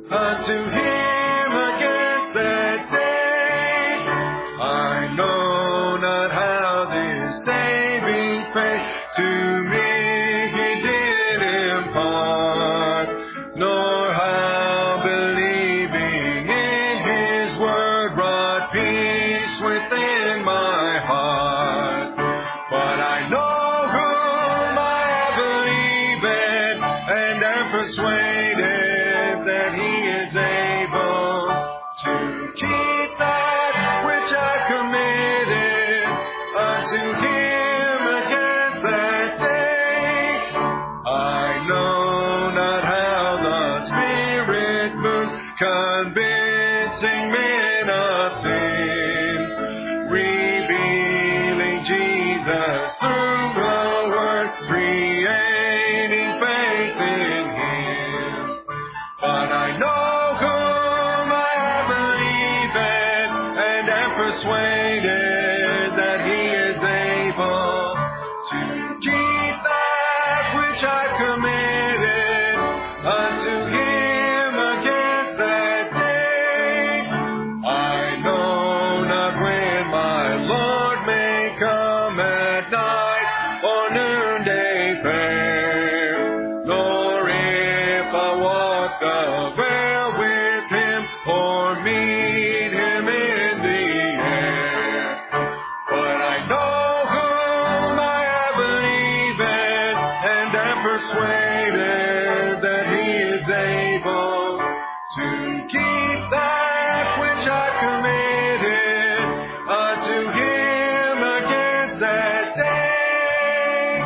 unto him against that day. I know not how this saving faith to me he did impart, nor how believing in his word brought peace within my heart. But I know whom I have believed and am persuaded that he is able to keep that which I committed unto him against that day. I know not how the Spirit moves, convincing men of sin, revealing Jesus through the Word, creating faith in him. But I know whom I have believed and am persuaded that he is able to keep that which I committed unto him against that day. I know not when my Lord may come at night or noonday fair, nor if I walk the vale with him or meet him in the air. But I know whom I have believed and am persuaded that he is able to keep that which I committed unto him against that day.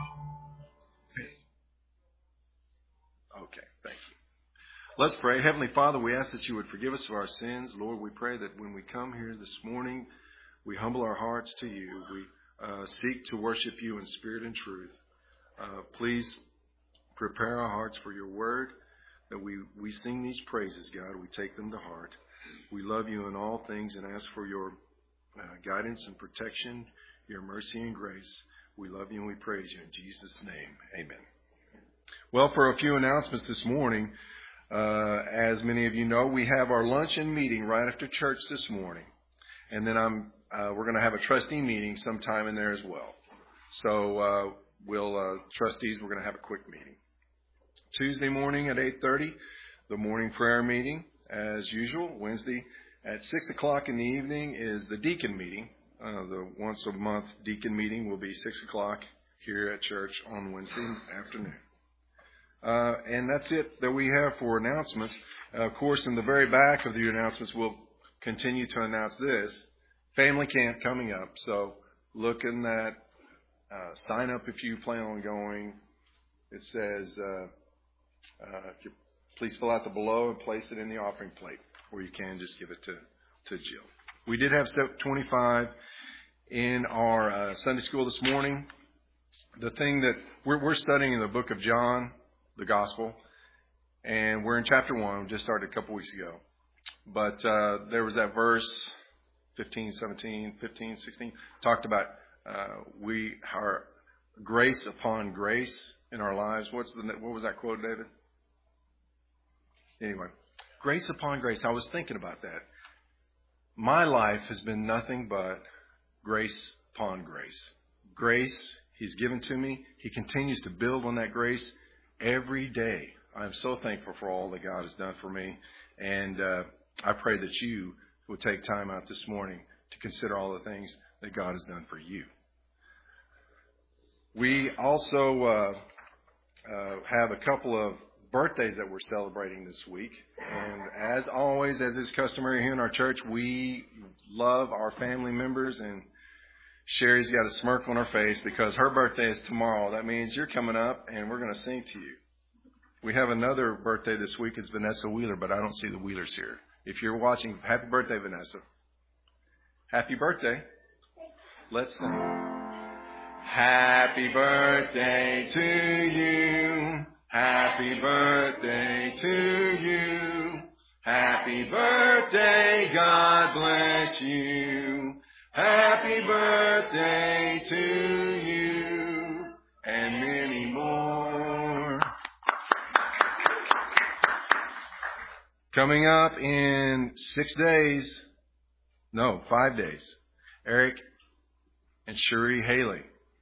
Okay, thank you. Let's pray. Heavenly Father, we ask that you would forgive us of our sins. Lord, we pray that when we come here this morning, we humble our hearts to you. We seek to worship you in spirit and truth. Please prepare our hearts for your word, that we sing these praises, God. We take them to heart. We love you in all things and ask for your guidance and protection, your mercy and grace. We love you and we praise you in Jesus' name. Amen. Well, for a few announcements this morning, as many of you know, we have our luncheon meeting right after church this morning. And then we're going to have a trustee meeting sometime in there as well. So trustees, we're going to have a quick meeting. Tuesday morning at 8:30, the morning prayer meeting, as usual. Wednesday at 6 o'clock in the evening is the deacon meeting. The once a month deacon meeting will be 6 o'clock here at church on Wednesday afternoon. And that's it that we have for announcements. Of course, in the very back of the announcements, we'll continue to announce this. Family camp coming up. So look in that. Sign up if you plan on going. It says, please fill out the below and place it in the offering plate. Or you can just give it to Jill. We did have step 25 in our Sunday school this morning. The thing that we're studying in the book of John, the gospel, and we're in chapter 1. We just started a couple weeks ago. But there was that verse, 15, 16, talked about we are grace upon grace in our lives. What was that quote, David? Anyway, grace upon grace. I was thinking about that. My life has been nothing but grace upon grace. Grace He's given to me. He continues to build on that grace every day. I'm so thankful for all that God has done for me. And I pray that you will take time out this morning to consider all the things that God has done for you. We also have a couple of birthdays that we're celebrating this week. And as always, as is customary here in our church, we love our family members. And Sherry's got a smirk on her face because her birthday is tomorrow. That means you're coming up and we're going to sing to you. We have another birthday this week. It's Vanessa Wheeler, but I don't see the Wheelers here. If you're watching, happy birthday, Vanessa. Happy birthday. Let's sing. Happy birthday to you. Happy birthday to you. Happy birthday, God bless you. Happy birthday to you and many more. Coming up in 5 days, Eric and Cherie Haley.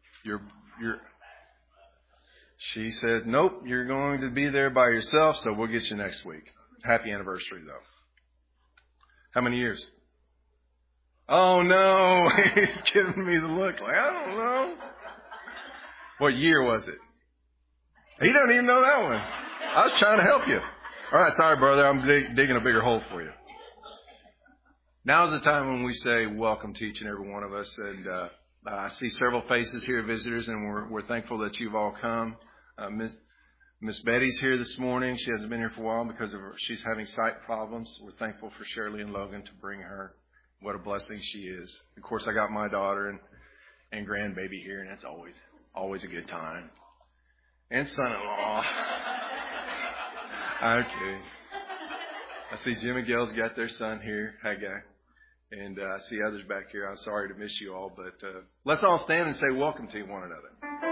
She said, nope, you're going to be there by yourself, so we'll get you next week. Happy anniversary, though. How many years? Oh, no. He's giving me the look like, I don't know. What year was it? He doesn't even know that one. I was trying to help you. All right, sorry, brother. I'm digging a bigger hole for you. Now's the time when we say welcome to each and every one of us. And I see several faces here, visitors, and we're thankful that you've all come. Miss Betty's here this morning. She hasn't been here for a while because she's having sight problems. We're thankful for Shirley and Logan to bring her. What a blessing she is. Of course, I got my daughter and grandbaby here, and that's always a good time. And son-in-law. Okay. I see Jim and Gail's got their son here. Hi, guy. And I see others back here. I'm sorry to miss you all, but let's all stand and say welcome to one another.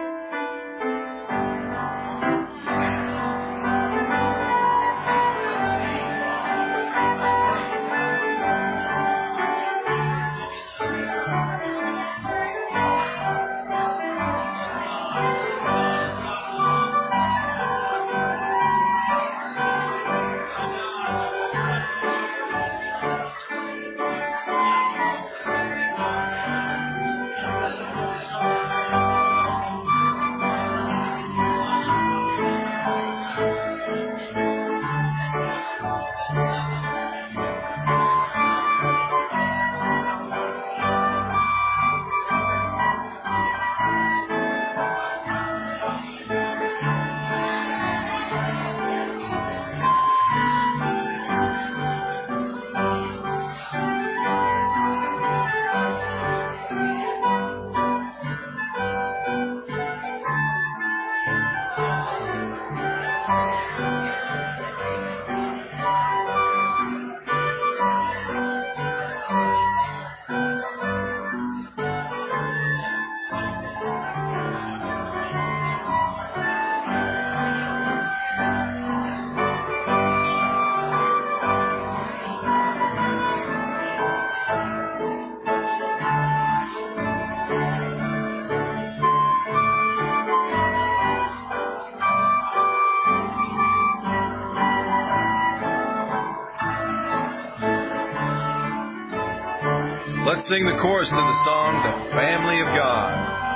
Let's sing the chorus to the song, The Family of God.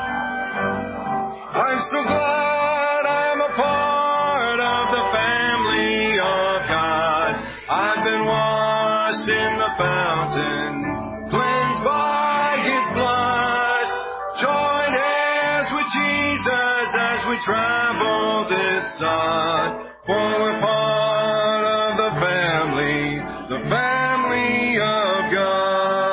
I'm so glad I'm a part of the family of God. I've been washed in the fountain, cleansed by His blood. Join hands with Jesus as we travel this sod. For we're part of the family of God.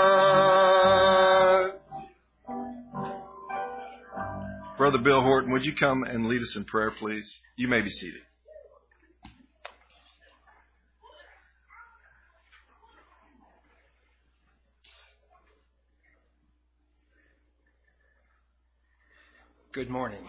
Brother Bill Horton, would you come and lead us in prayer, please? You may be seated. Good morning.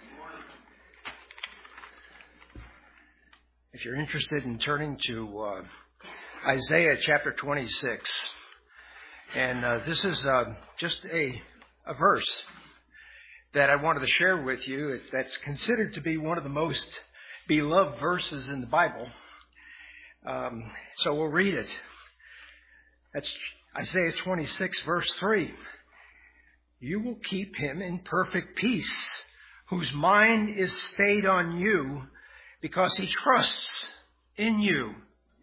If you're interested in turning to Isaiah chapter 26, and this is just a verse that I wanted to share with you that's considered to be one of the most beloved verses in the Bible. So we'll read it. That's Isaiah 26, verse 3. You will keep him in perfect peace, whose mind is stayed on you, because he trusts in you.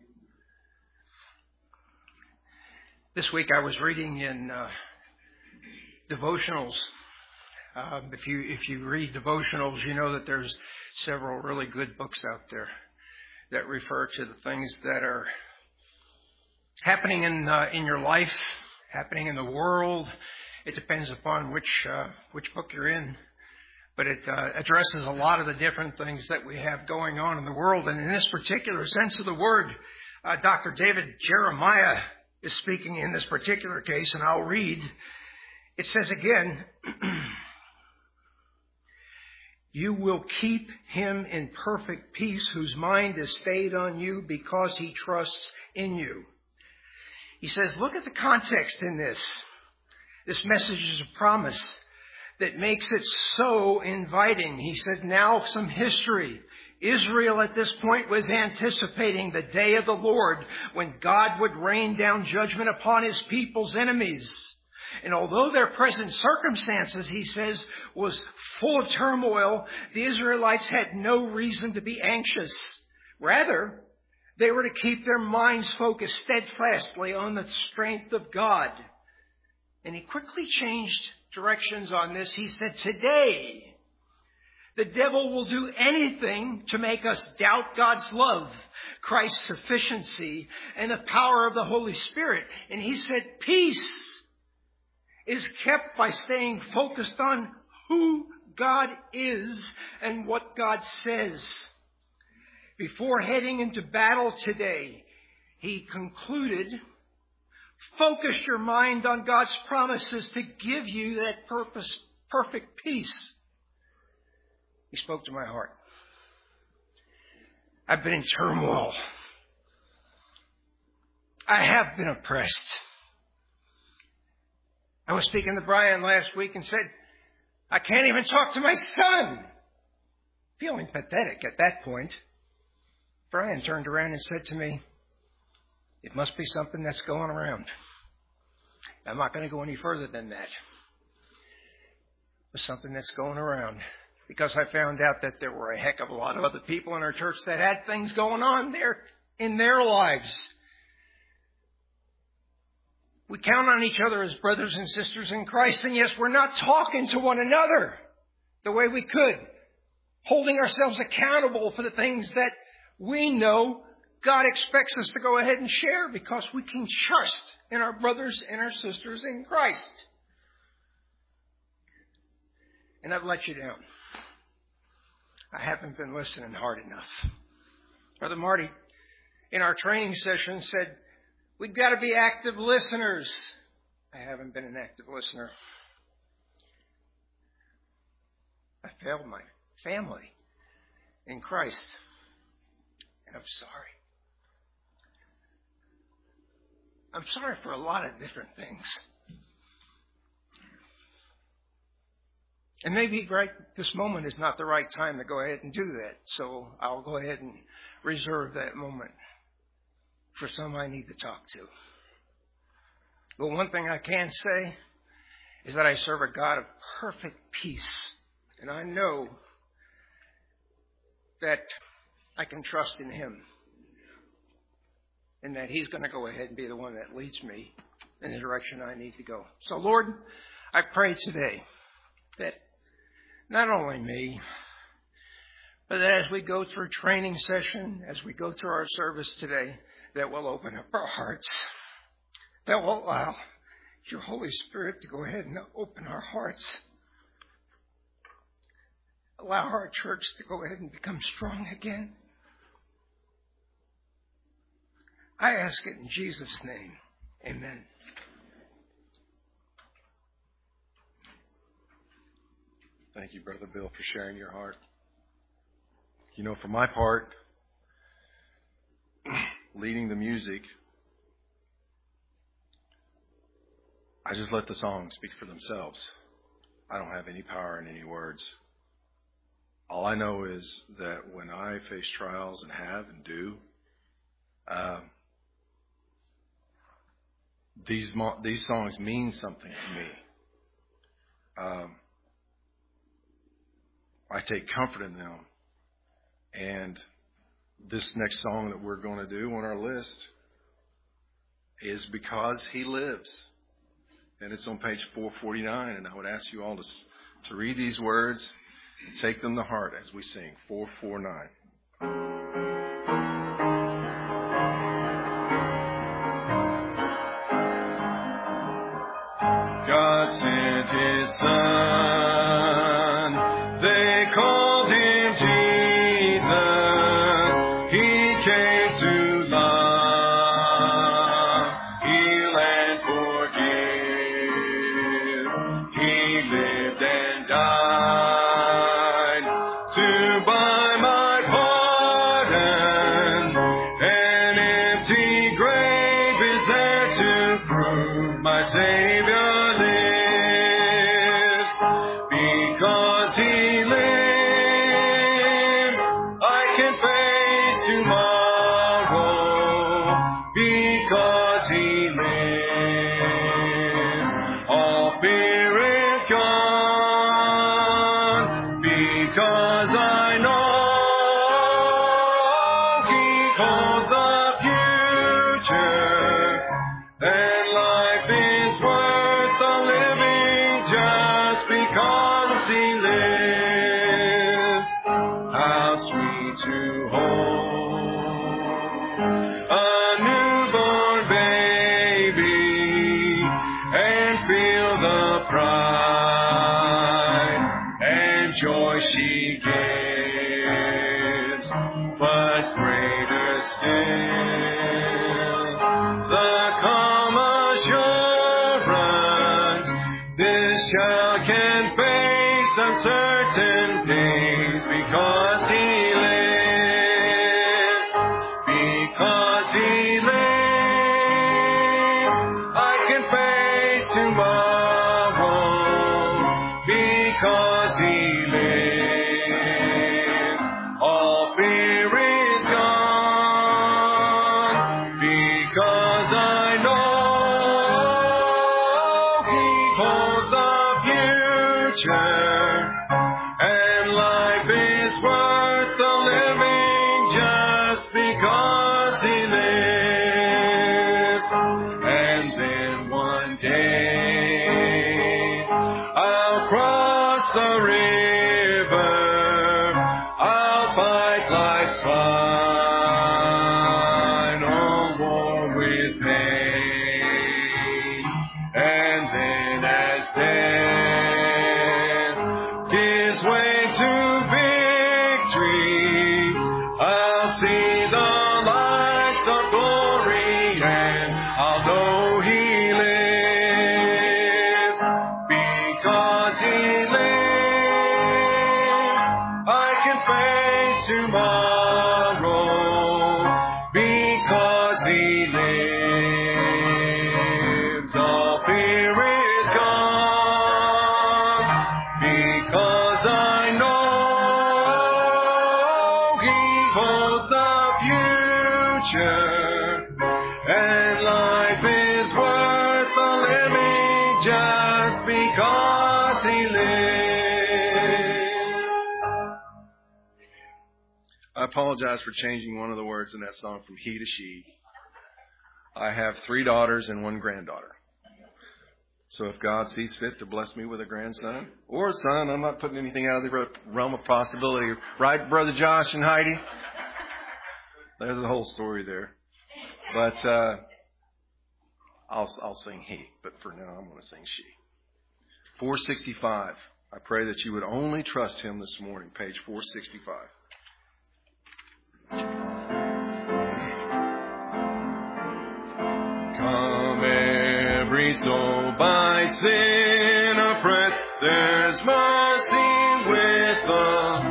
This week I was reading in devotionals. If you read devotionals, you know that there's several really good books out there that refer to the things that are happening in your life, happening in the world. It depends upon which book you're in, but it addresses a lot of the different things that we have going on in the world. And in this particular sense of the word, Dr. David Jeremiah is speaking in this particular case, and I'll read. It says again, You will keep him in perfect peace whose mind is stayed on you because he trusts in you. He says, look at the context in this. This message is a promise that makes it so inviting. He said, now some history. Israel at this point was anticipating the day of the Lord when God would rain down judgment upon his people's enemies. And although their present circumstances, he says, was full of turmoil, the Israelites had no reason to be anxious. Rather, they were to keep their minds focused steadfastly on the strength of God. And he quickly changed directions on this. He said, today, the devil will do anything to make us doubt God's love, Christ's sufficiency, and the power of the Holy Spirit. And he said, peace is kept by staying focused on who God is and what God says. Before heading into battle today, he concluded, focus your mind on God's promises to give you that perfect peace. He spoke to my heart. I've been in turmoil. I have been oppressed. I was speaking to Brian last week and said, I can't even talk to my son. Feeling pathetic at that point. Brian turned around and said to me, it must be something that's going around. I'm not going to go any further than that. It was something that's going around. Because I found out that there were a heck of a lot of other people in our church that had things going on there in their lives. We count on each other as brothers and sisters in Christ. And yes, we're not talking to one another the way we could. Holding ourselves accountable for the things that we know God expects us to go ahead and share because we can trust in our brothers and our sisters in Christ. And I've let you down. I haven't been listening hard enough. Brother Marty, in our training session, said, we've got to be active listeners. I haven't been an active listener. I failed my family in Christ. And I'm sorry. I'm sorry for a lot of different things. And maybe right this moment is not the right time to go ahead and do that. So I'll go ahead and reserve that moment for some I need to talk to. But one thing I can say is that I serve a God of perfect peace. And I know that I can trust in him. And that he's going to go ahead and be the one that leads me in the direction I need to go. So Lord, I pray today that not only me, but that as we go through training session, as we go through our service today, that we'll open up our hearts, that will allow your Holy Spirit to go ahead and open our hearts, allow our church to go ahead and become strong again. I ask it in Jesus' name. Amen. Thank you, Brother Bill, for sharing your heart. You know, for my part, leading the music, I just let the songs speak for themselves. I don't have any power in any words. All I know is that when I face trials and have and do, these songs mean something to me. I take comfort in them. And this next song that we're going to do on our list is Because He Lives. And it's on page 449. And I would ask you all to read these words and take them to heart as we sing 449. God sent His Son. They called Him Jesus. He came to love, heal, and forgive. He lived and died empty grave is there to prove my Savior lives. Because He lives, I can face tomorrow. Because He lives, all fear is gone. Because I know He holds the future, and life is worth the living just because He lives. How sweet to hold a newborn baby and feel the pride and joy she gives. But greater still, the calm assurance this child can face uncertain days because He lives. Because He lives, I can face tomorrow. Because He lives, all fear is gone. Because I know He holds the future, and life is worth the living just because He lives. And then one day I'll cross the river, I'll fight life's final war with pain. And then as death gives way to victory, I'll see the lights of glory, and I'll know He lives. Because He lives, I can face tomorrow. Because He lives, all fear is gone. Because I know He holds the future, and life is worth the living just because He lives. I apologize for changing one of the words in that song from he to she. I have 3 daughters and 1 granddaughter. So if God sees fit to bless me with a grandson or a son, I'm not putting anything out of the realm of possibility. Right, Brother Josh and Heidi? There's the whole story there. But I'll sing he, but for now I'm going to sing she. 465. I pray that you would only trust Him this morning. Page 465. Come every soul by sin oppressed, there's mercy with the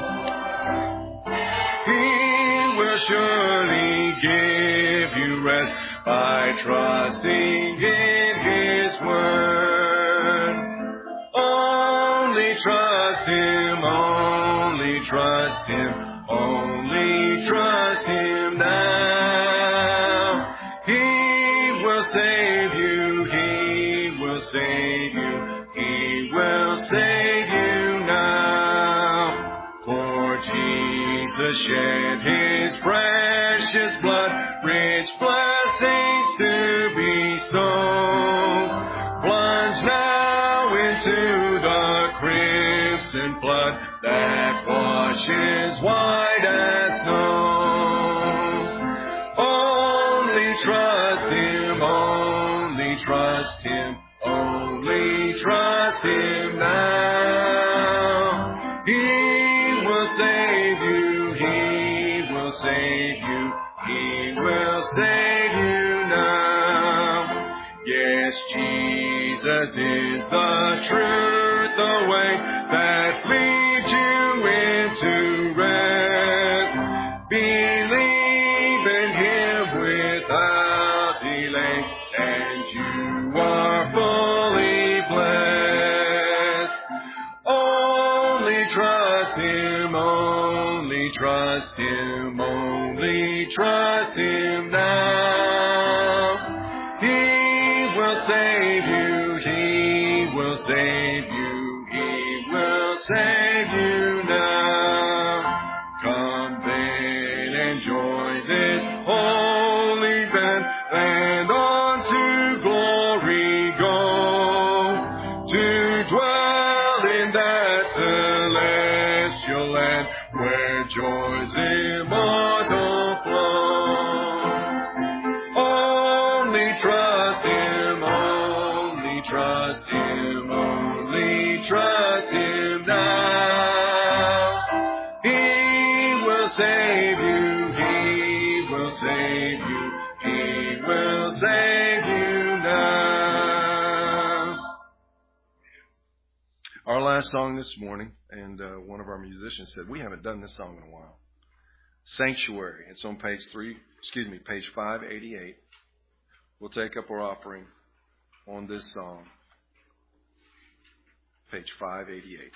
He will surely give you rest by trusting in His word. Only trust Him, only trust Him, only trust Him now. He will save you, He will save you, He will save you now. For Jesus shed His precious blood, rich blessings to bestow. Plunge now into the crimson flood that washes white as snow. Only trust Him, only trust Him, only trust Him now. He will save you, He will save you, He will save you now. Yes, Jesus is the truth, the way that leads you into rest. Believe in Him with without delay, and you are fully blessed. Only trust Him, only trust Him, only trust Him now. He will save you, He will save you, He will save you now. Come then, enjoy this holy event, and on to glory go, to dwell in that celestial land, where joys immortal flow. Only trust Him, only trust Him, only trust Him now. He will save you, He will save you, He will save you now. Our last song this morning, and one of our musicians said, we haven't done this song in a while. Sanctuary. It's on page 588. We'll take up our offering on this song. Page 588.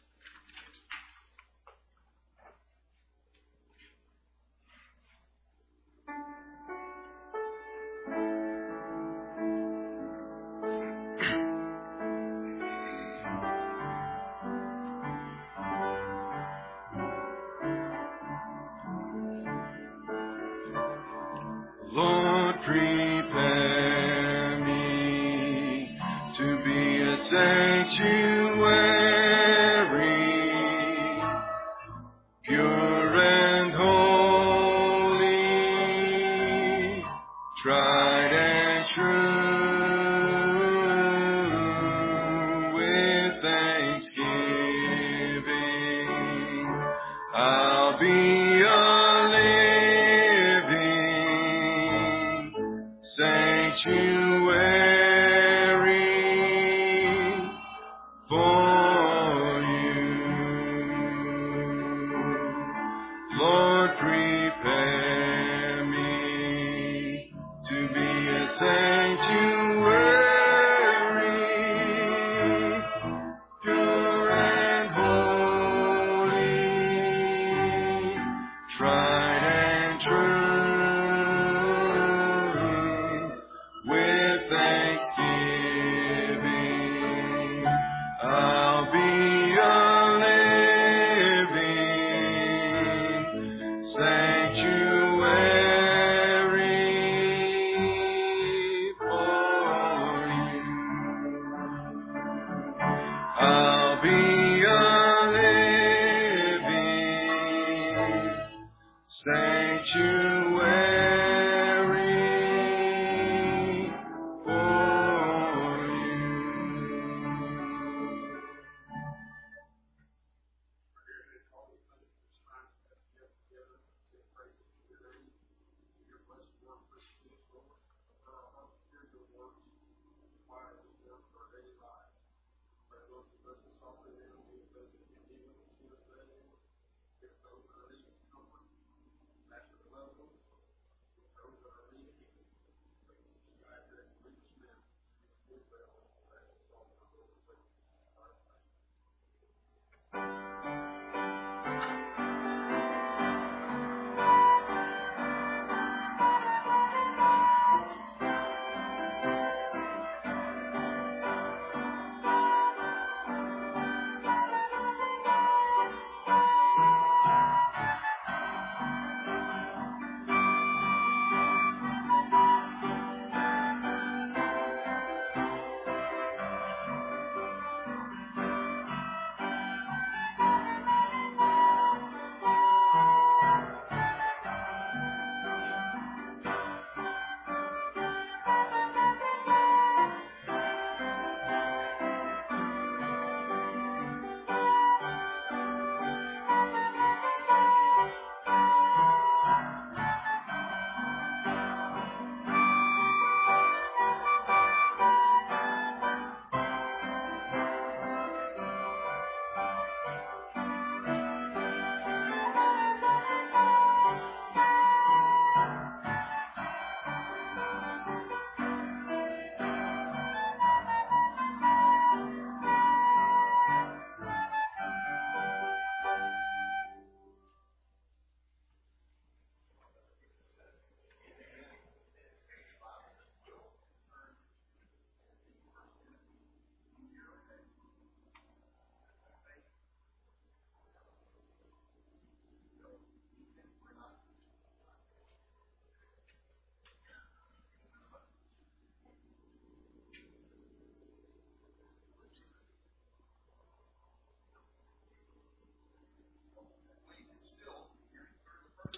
Lord, prepare me to be a sanctuary, pure and holy, tried and true, with thanksgiving. I'll be a sanctuary for you. Lord, prepare me to be a sanctuary, pure and holy, tried and true. Thanksgiving, I'll be a living sanctuary for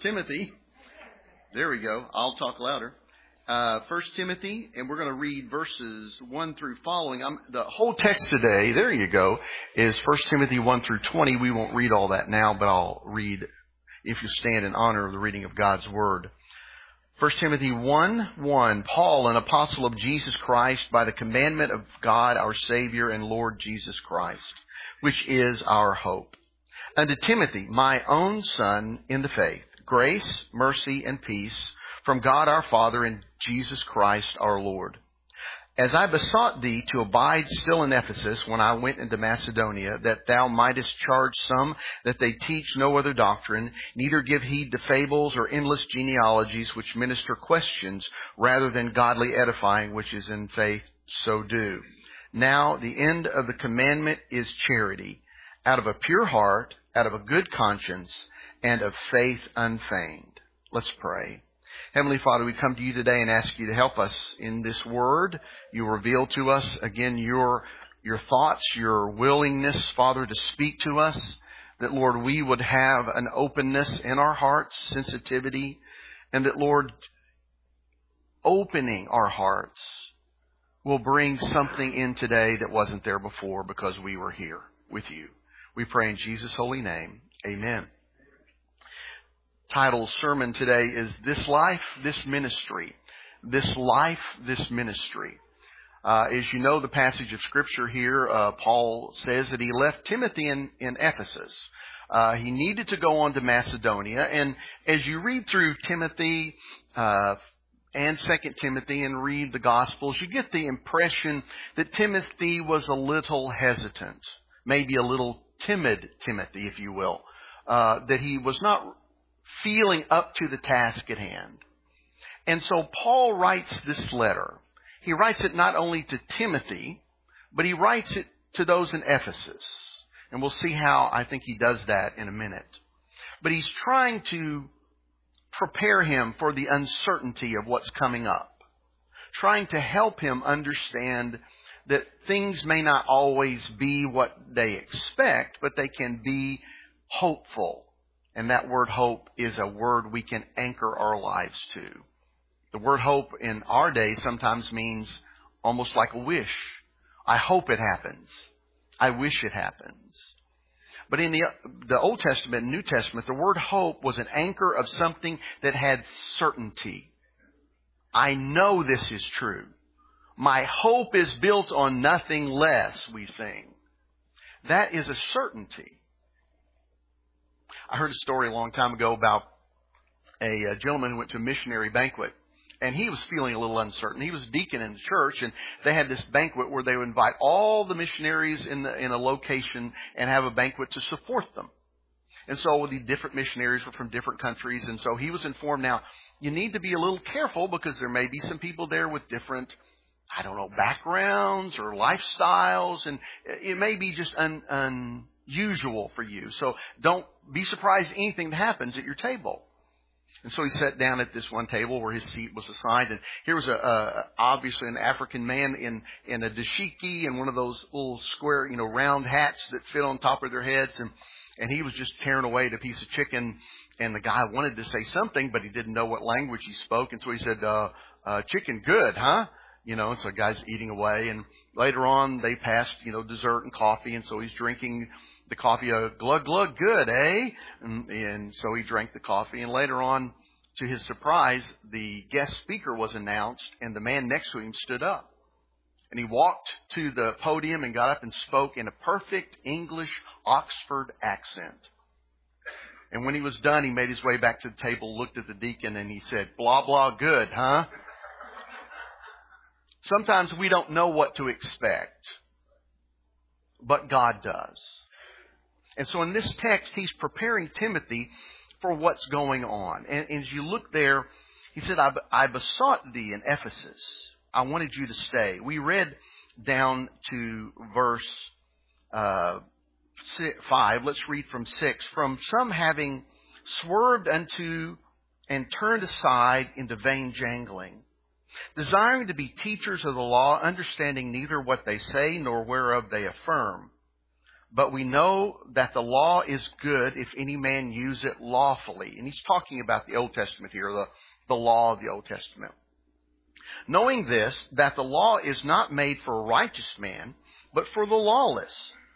Timothy. There we go. I'll talk louder. 1 Timothy, and we're going to read verses 1 through following. The whole text today, there you go, is 1 Timothy 1 through 20. We won't read all that now, but I'll read if you stand in honor of the reading of God's Word. 1 Timothy 1:1, Paul, an apostle of Jesus Christ, by the commandment of God our Savior and Lord Jesus Christ, which is our hope. Unto Timothy, my own son in the faith, grace, mercy, and peace from God our Father and Jesus Christ our Lord. As I besought thee to abide still in Ephesus when I went into Macedonia, that thou mightest charge some that they teach no other doctrine, neither give heed to fables or endless genealogies which minister questions rather than godly edifying, which is in faith, so do. Now the end of the commandment is charity, out of a pure heart, out of a good conscience, and of faith unfeigned. Let's pray. Heavenly Father, we come to you today and ask you to help us in this word. You reveal to us, again, your thoughts, your willingness, Father, to speak to us. That, Lord, we would have an openness in our hearts, sensitivity, and that, Lord, opening our hearts will bring something in today that wasn't there before because we were here with you. We pray in Jesus' holy name. Amen. Title sermon today is This Life, This Ministry. This Life, This Ministry. As you know, the passage of Scripture here, Paul says that he left Timothy in Ephesus. He needed to go on to Macedonia. And as you read through Timothy and 2 Timothy and read the Gospels, you get the impression that Timothy was a little hesitant, maybe a little timid Timothy, if you will, that he was not feeling up to the task at hand. And so Paul writes this letter. He writes it not only to Timothy, but he writes it to those in Ephesus. And we'll see how I think he does that in a minute. But he's trying to prepare him for the uncertainty of what's coming up. Trying to help him understand that things may not always be what they expect, but they can be hopeful. And that word hope is a word we can anchor our lives to. The word hope in our day sometimes means almost like a wish. I hope it happens. I wish it happens. But in the Old Testament and New Testament, the word hope was an anchor of something that had certainty. I know this is true. My hope is built on nothing less, we sing. That is a certainty. I heard a story a long time ago about a gentleman who went to a missionary banquet, and he was feeling a little uncertain. He was a deacon in the church, and they had this banquet where they would invite all the missionaries in a location and have a banquet to support them. And so the different missionaries were from different countries, and so he was informed, now, you need to be a little careful because there may be some people there with different, backgrounds or lifestyles, and it may be just unusual for you. So don't be surprised at anything that happens at your table. And so he sat down at this one table where his seat was assigned, and here was obviously an African man in a dashiki and one of those little square, round hats that fit on top of their heads, and he was just tearing away at a piece of chicken, and the guy wanted to say something, but he didn't know what language he spoke, and so he said, chicken good, huh? And so the guy's eating away, and later on they passed, dessert and coffee, and so he's drinking the coffee, glug, glug, good, eh? And so he drank the coffee, and later on, to his surprise, the guest speaker was announced, and the man next to him stood up. And he walked to the podium and got up and spoke in a perfect English Oxford accent. And when he was done, he made his way back to the table, looked at the deacon, and he said, blah, blah, good, huh? Sometimes we don't know what to expect, but God does. And so in this text, he's preparing Timothy for what's going on. And as you look there, he said, I besought thee in Ephesus. I wanted you to stay. We read down to verse 5. Let's read from 6. From some having swerved unto and turned aside into vain jangling, desiring to be teachers of the law, understanding neither what they say nor whereof they affirm. But we know that the law is good if any man use it lawfully. And he's talking about the Old Testament here, the law of the Old Testament. Knowing this, that the law is not made for a righteous man, but for the lawless.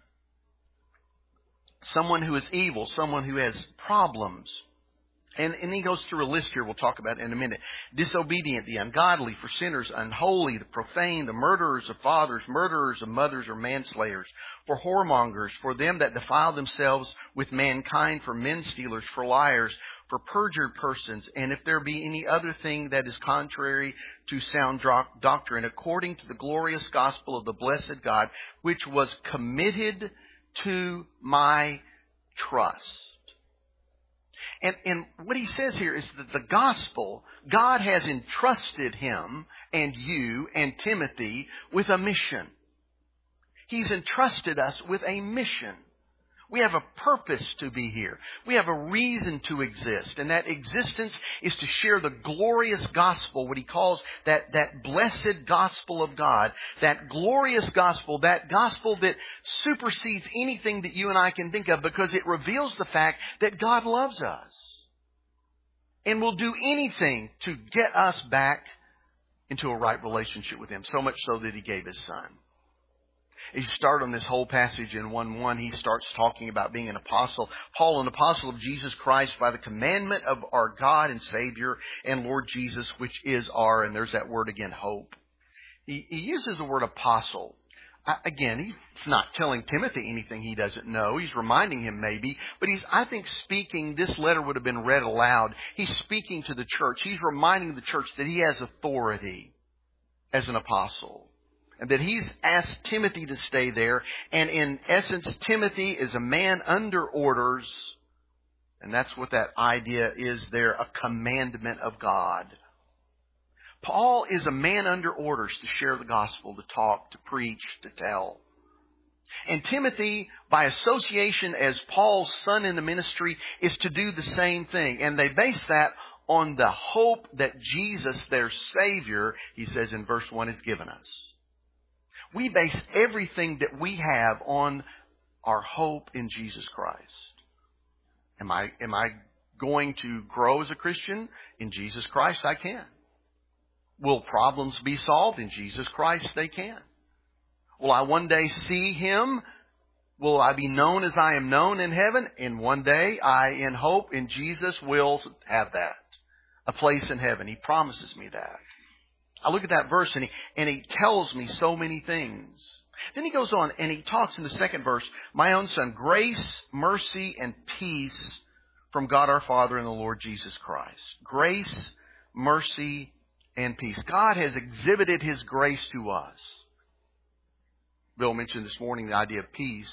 Someone who is evil, someone who has problems. And he goes through a list here we'll talk about in a minute. Disobedient, the ungodly, for sinners, unholy, the profane, the murderers of fathers, murderers of mothers or manslayers, for whoremongers, for them that defile themselves with mankind, for men stealers, for liars, for perjured persons, and if there be any other thing that is contrary to sound doctrine, according to the glorious gospel of the blessed God, which was committed to my trust. And what he says here is that the gospel, God has entrusted him and you and Timothy with a mission. He's entrusted us with a mission. We have a purpose to be here. We have a reason to exist. And that existence is to share the glorious gospel, what he calls that blessed gospel of God. That glorious gospel, that gospel that supersedes anything that you and I can think of, because it reveals the fact that God loves us and will do anything to get us back into a right relationship with him. So much so that he gave his son. As you start on this whole passage in 1:1, he starts talking about being an apostle. Paul, an apostle of Jesus Christ by the commandment of our God and Savior and Lord Jesus, which is our, and there's that word again, hope. He uses the word apostle. Again, he's not telling Timothy anything he doesn't know. He's reminding him maybe, but he's, I think, speaking, this letter would have been read aloud. He's speaking to the church. He's reminding the church that he has authority as an apostle. And that he's asked Timothy to stay there. And in essence, Timothy is a man under orders. And that's what that idea is there, a commandment of God. Paul is a man under orders to share the gospel, to talk, to preach, to tell. And Timothy, by association as Paul's son in the ministry, is to do the same thing. And they base that on the hope that Jesus, their Savior, he says in verse 1, has given us. We base everything that we have on our hope in Jesus Christ. Am I going to grow as a Christian? In Jesus Christ, I can. Will problems be solved? In Jesus Christ, they can. Will I one day see him? Will I be known as I am known in heaven? And one day, I, in hope, in Jesus, will have that. A place in heaven. He promises me that. I look at that verse and he tells me so many things. Then he goes on and he talks in the second verse, my own son, grace, mercy, and peace from God our Father and the Lord Jesus Christ. Grace, mercy, and peace. God has exhibited his grace to us. Bill mentioned this morning the idea of peace.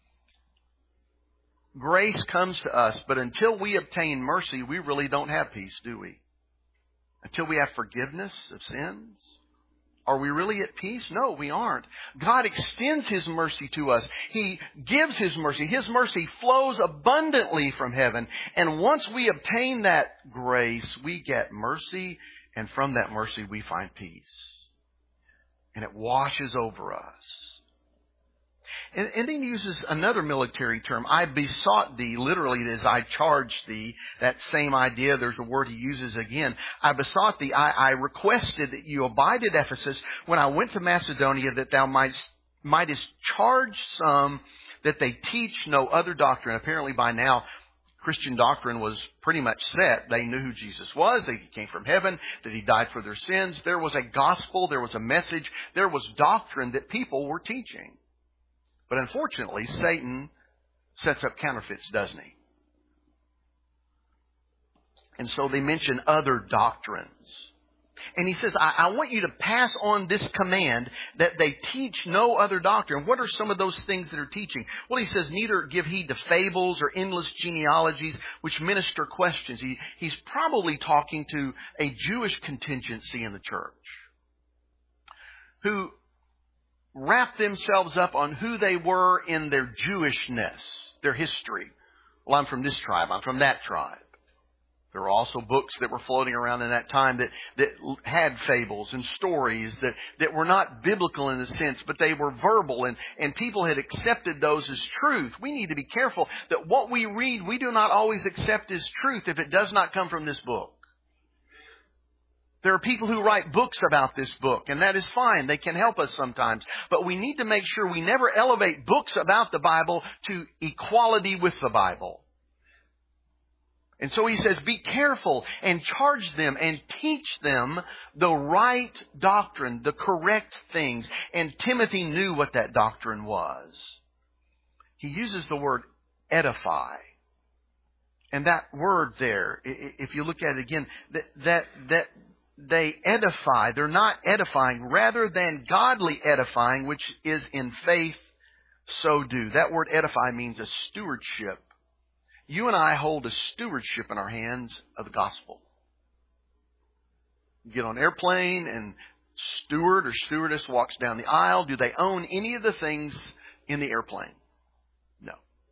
Grace comes to us, but until we obtain mercy, we really don't have peace, do we? Until we have forgiveness of sins? Are we really at peace? No, we aren't. God extends his mercy to us. He gives his mercy. His mercy flows abundantly from heaven. And once we obtain that grace, we get mercy. And from that mercy, we find peace. And it washes over us. And then he uses another military term. I besought thee, literally as I charged thee. That same idea, there's a word he uses again. I besought thee, I requested that you abide at Ephesus when I went to Macedonia, that thou mightest charge some that they teach no other doctrine. Apparently by now, Christian doctrine was pretty much set. They knew who Jesus was, that he came from heaven, that he died for their sins. There was a gospel, there was a message, there was doctrine that people were teaching. But unfortunately, Satan sets up counterfeits, doesn't he? And so they mention other doctrines. And he says, I want you to pass on this command that they teach no other doctrine. What are some of those things that are teaching? Well, he says, neither give heed to fables or endless genealogies which minister questions. He's probably talking to a Jewish contingency in the church who wrap themselves up on who they were in their Jewishness, their history. Well, I'm from this tribe. I'm from that tribe. There were also books that were floating around in that time that had fables and stories that were not biblical in a sense, but they were verbal, and people had accepted those as truth. We need to be careful that what we read, we do not always accept as truth if it does not come from this book. There are people who write books about this book, and that is fine. They can help us sometimes. But we need to make sure we never elevate books about the Bible to equality with the Bible. And so he says, be careful and charge them and teach them the right doctrine, the correct things. And Timothy knew what that doctrine was. He uses the word edify. And that word there, if you look at it again, that they edify. They're not edifying rather than godly edifying, which is in faith, so do. That word edify means a stewardship. You and I hold a stewardship in our hands of the gospel. You get on an airplane and steward or stewardess walks down the aisle. Do they own any of the things in the airplane? No.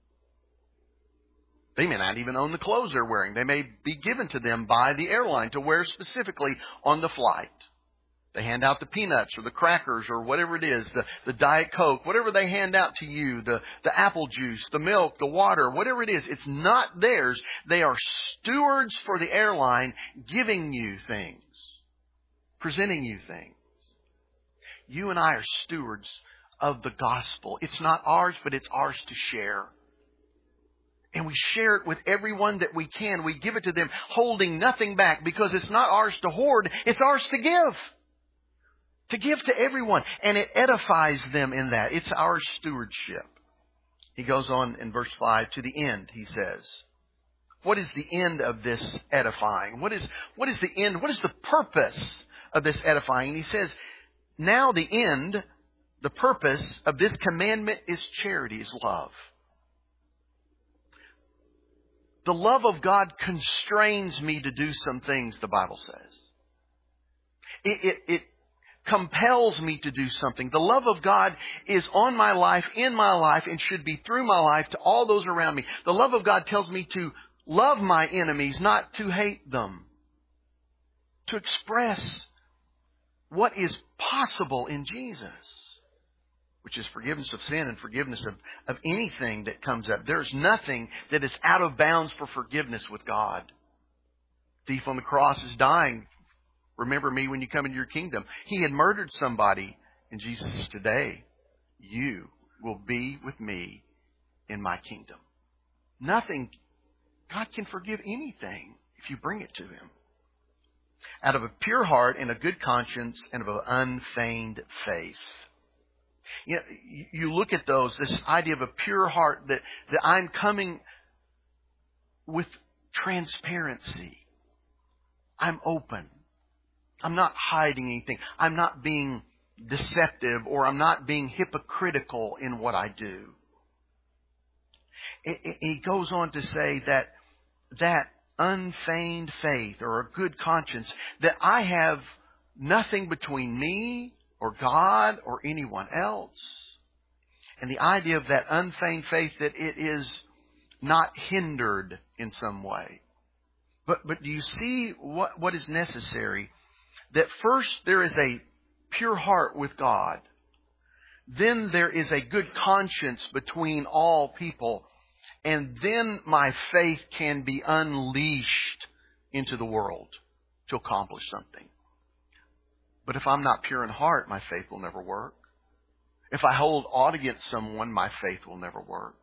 They may not even own the clothes they're wearing. They may be given to them by the airline to wear specifically on the flight. They hand out the peanuts or the crackers or whatever it is, the Diet Coke, whatever they hand out to you, the apple juice, the milk, the water, whatever it is, it's not theirs. They are stewards for the airline, giving you things, presenting you things. You and I are stewards of the gospel. It's not ours, but it's ours to share. And we share it with everyone that we can. We give it to them, holding nothing back, because it's not ours to hoard, it's ours to give. To give to everyone. And it edifies them in that. It's our stewardship. He goes on in verse 5, to the end, he says. What is the end of this edifying? What is the end? What is the purpose of this edifying? And he says, now the end, the purpose of this commandment is charity, is love. The love of God constrains me to do some things, the Bible says. It compels me to do something. The love of God is on my life, in my life, and should be through my life to all those around me. The love of God tells me to love my enemies, not to hate them. To express what is possible in Jesus, which is forgiveness of sin and forgiveness of anything that comes up. There's nothing that is out of bounds for forgiveness with God. Thief on the cross is dying. Remember me when you come into your kingdom. He had murdered somebody. And Jesus says, today, you will be with me in my kingdom. Nothing. God can forgive anything if you bring it to Him. Out of a pure heart and a good conscience and of an unfeigned faith. You know, you look at those, this idea of a pure heart, that I'm coming with transparency. I'm open. I'm not hiding anything. I'm not being deceptive, or I'm not being hypocritical in what I do. He goes on to say that unfeigned faith or a good conscience, that I have nothing between me or God or anyone else. And the idea of that unfeigned faith, that it is not hindered in some way. But do you see what is necessary? That first there is a pure heart with God. Then there is a good conscience between all people. And then my faith can be unleashed into the world to accomplish something. But if I'm not pure in heart, my faith will never work. If I hold aught against someone, my faith will never work.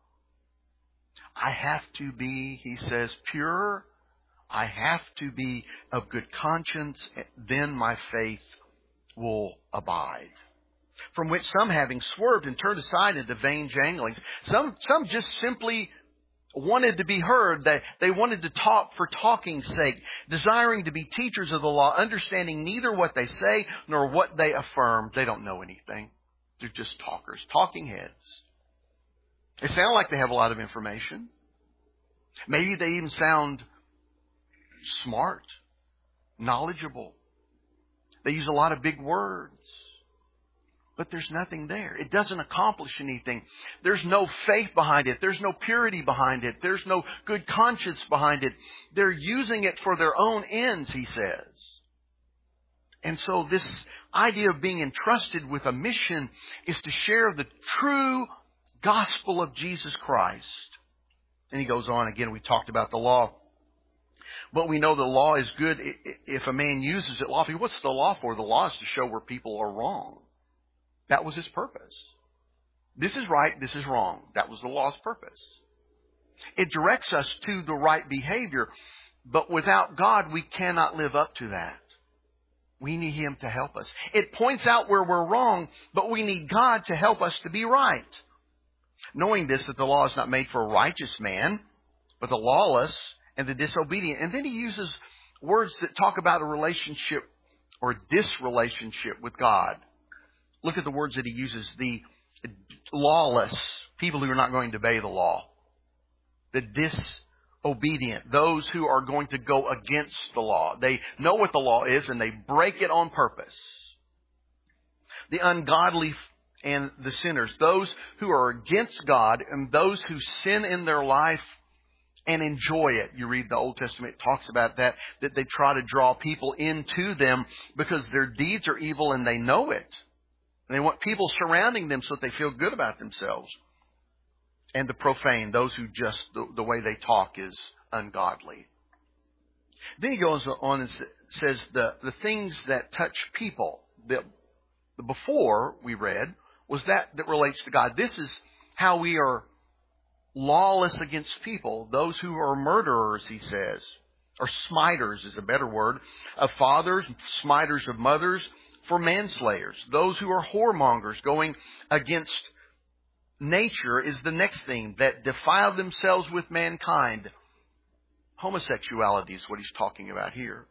I have to be, he says, pure. I have to be of good conscience. Then my faith will abide. From which some, having swerved and turned aside into vain janglings, some just simply wanted to be heard. They wanted to talk for talking's sake, desiring to be teachers of the law, understanding neither what they say nor what they affirm. They don't know anything. They're just talkers, talking heads. They sound like they have a lot of information. Maybe they even sound smart, knowledgeable. They use a lot of big words. but there's nothing there. It doesn't accomplish anything. There's no faith behind it. There's no purity behind it. There's no good conscience behind it. They're using it for their own ends, he says. And so this idea of being entrusted with a mission is to share the true gospel of Jesus Christ. And he goes on again, we talked about the law. But we know the law is good if a man uses it lawfully. What's the law for? The law is to show where people are wrong. That was his purpose. This is right, this is wrong. That was the law's purpose. It directs us to the right behavior, but without God, we cannot live up to that. We need Him to help us. It points out where we're wrong, but we need God to help us to be right. Knowing this, that the law is not made for a righteous man, but the lawless and the disobedient. And then he uses words that talk about a relationship or disrelationship with God. Look at the words that he uses. The lawless, people who are not going to obey the law. The disobedient, those who are going to go against the law. They know what the law is and they break it on purpose. The ungodly and the sinners, those who are against God and those who sin in their life and enjoy it. You read the Old Testament, it talks about that they try to draw people into them because their deeds are evil and they know it. And they want people surrounding them so that they feel good about themselves. And the profane, those who just, the way they talk is ungodly. Then he goes on and says the things that touch people. The before we read was that relates to God. This is how we are lawless against people. Those who are murderers, he says, or smiters is a better word, of fathers, smiters of mothers, for manslayers. Those who are whoremongers, going against nature is the next thing, that defile themselves with mankind. Homosexuality is what he's talking about here.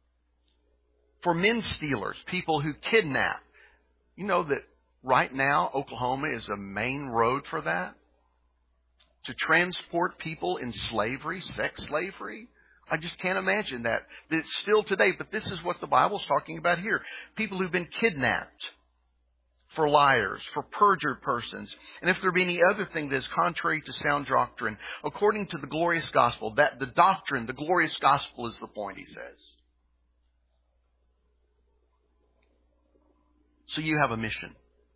For men stealers, people who kidnap. You know that right now Oklahoma is a main road for that? To transport people in slavery, sex slavery. I just can't imagine that. It's still today, but this is what the Bible's talking about here. People who've been kidnapped. For liars, for perjured persons, and if there be any other thing that is contrary to sound doctrine, according to the glorious gospel, that the doctrine, the glorious gospel is the point, he says. So you have a mission.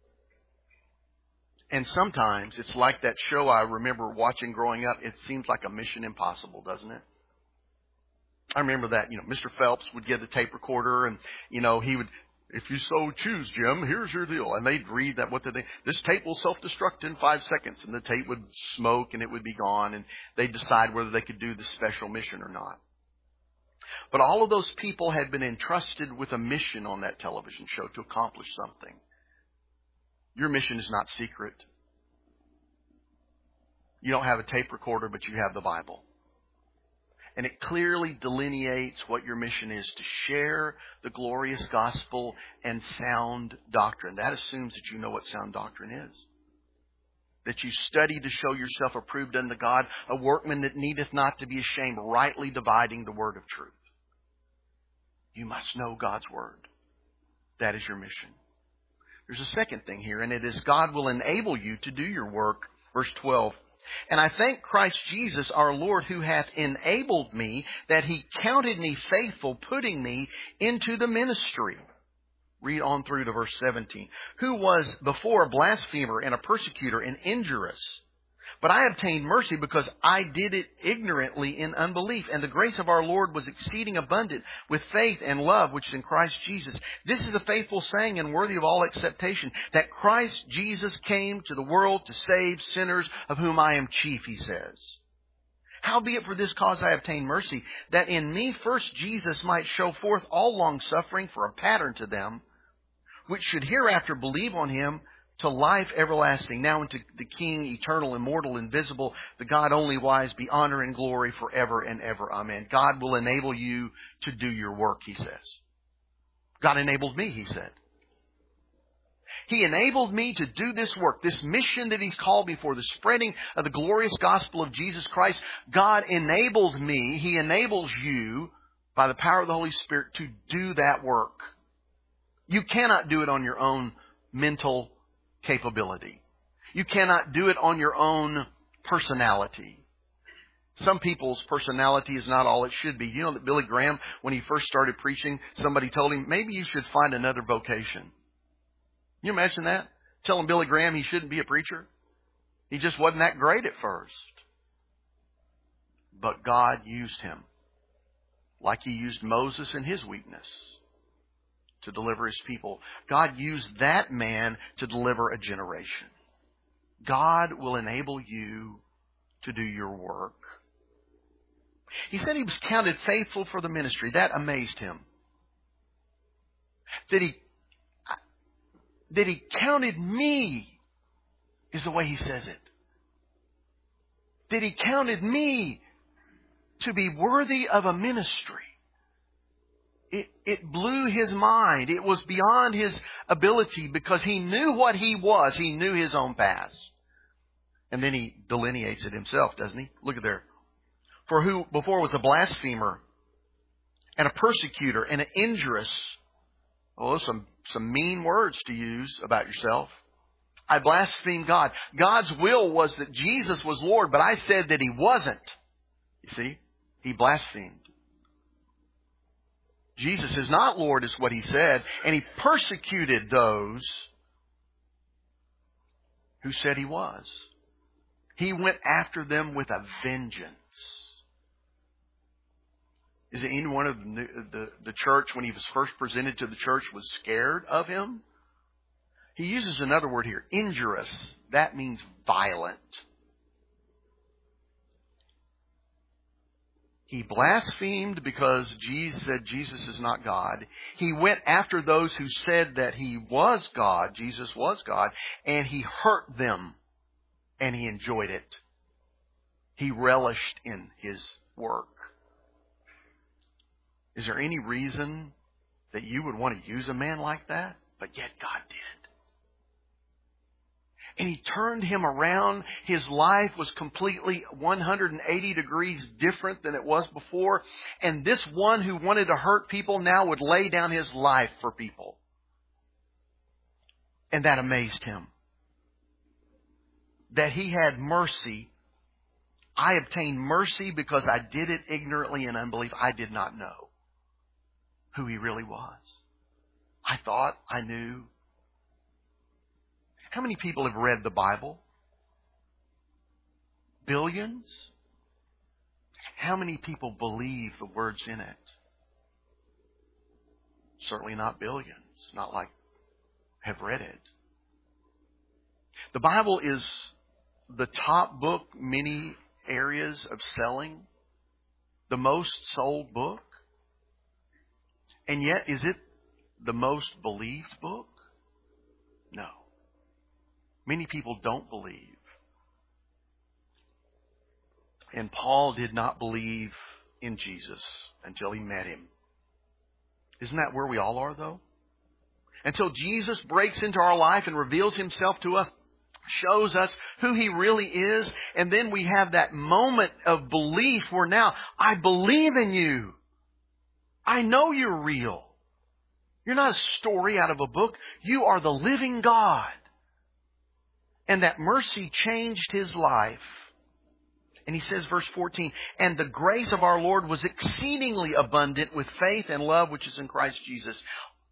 And sometimes it's like that show I remember watching growing up. It seems like a mission impossible, doesn't it? I remember that, Mr. Phelps would get a tape recorder and, he would, if you so choose, Jim, here's your deal. And they'd read that, this tape will self-destruct in 5 seconds. And the tape would smoke and it would be gone. And they'd decide whether they could do the special mission or not. But all of those people had been entrusted with a mission on that television show to accomplish something. Your mission is not secret. You don't have a tape recorder, but you have the Bible. And it clearly delineates what your mission is, to share the glorious gospel and sound doctrine. That assumes that you know what sound doctrine is. That you study to show yourself approved unto God, a workman that needeth not to be ashamed, rightly dividing the word of truth. You must know God's word. That is your mission. There's a second thing here, and it is God will enable you to do your work. Verse 12. And I thank Christ Jesus our Lord, who hath enabled me, that He counted me faithful, putting me into the ministry. Read on through to verse 17. Who was before a blasphemer and a persecutor and injurious. But I obtained mercy because I did it ignorantly in unbelief. And the grace of our Lord was exceeding abundant with faith and love, which is in Christ Jesus. This is a faithful saying and worthy of all acceptation, that Christ Jesus came to the world to save sinners, of whom I am chief, he says. Howbeit for this cause I obtained mercy, that in me first Jesus might show forth all long suffering for a pattern to them, which should hereafter believe on Him, to life everlasting. Now unto the King, eternal, immortal, invisible, the God only wise, be honor and glory forever and ever. Amen. God will enable you to do your work, he says. God enabled me, he said. He enabled me to do this work, this mission that He's called me for, the spreading of the glorious gospel of Jesus Christ. God enabled me. He enables you by the power of the Holy Spirit to do that work. You cannot do it on your own mental capability. You cannot do it on your own personality. Some people's personality is not all it should be. You know that Billy Graham, when he first started preaching, somebody told him, maybe you should find another vocation. Can you imagine that? Telling Billy Graham he shouldn't be a preacher? He just wasn't that great at first. But God used him, like He used Moses in his weakness, to deliver His people. God used that man to deliver a generation. God will enable you to do your work. He said he was counted faithful for the ministry. That amazed him. That he counted me, is the way he says it. That he counted me to be worthy of a ministry. It blew his mind. It was beyond his ability because he knew what he was. He knew his own past. And then he delineates it himself, doesn't he? Look at there. For who before was a blasphemer and a persecutor and an injurious. Oh, some mean words to use about yourself. I blasphemed God. God's will was that Jesus was Lord, but I said that He wasn't. You see? He blasphemed. Jesus is not Lord, is what He said. And He persecuted those who said He was. He went after them with a vengeance. Is it anyone of the church, when he was first presented to the church, was scared of him? He uses another word here, injurious. That means violent. He blasphemed because Jesus said Jesus is not God. He went after those who said that He was God, Jesus was God, and He hurt them, and He enjoyed it. He relished in His work. Is there any reason that you would want to use a man like that? But yet God did. And He turned him around. His life was completely 180 degrees different than it was before. And this one who wanted to hurt people now would lay down his life for people. And that amazed him. That he had mercy. I obtained mercy because I did it ignorantly in unbelief. I did not know who He really was. I thought I knew. How many people have read the Bible? Billions? How many people believe the words in it? Certainly not billions. Not like have read it. The Bible is the top book, many areas of selling. The most sold book. And yet, is it the most believed book? No. Many people don't believe. And Paul did not believe in Jesus until he met Him. Isn't that where we all are, though? Until Jesus breaks into our life and reveals Himself to us, shows us who He really is, and then we have that moment of belief where now, I believe in You. I know You're real. You're not a story out of a book. You are the living God. And that mercy changed his life. And he says, verse 14, and the grace of our Lord was exceedingly abundant with faith and love which is in Christ Jesus.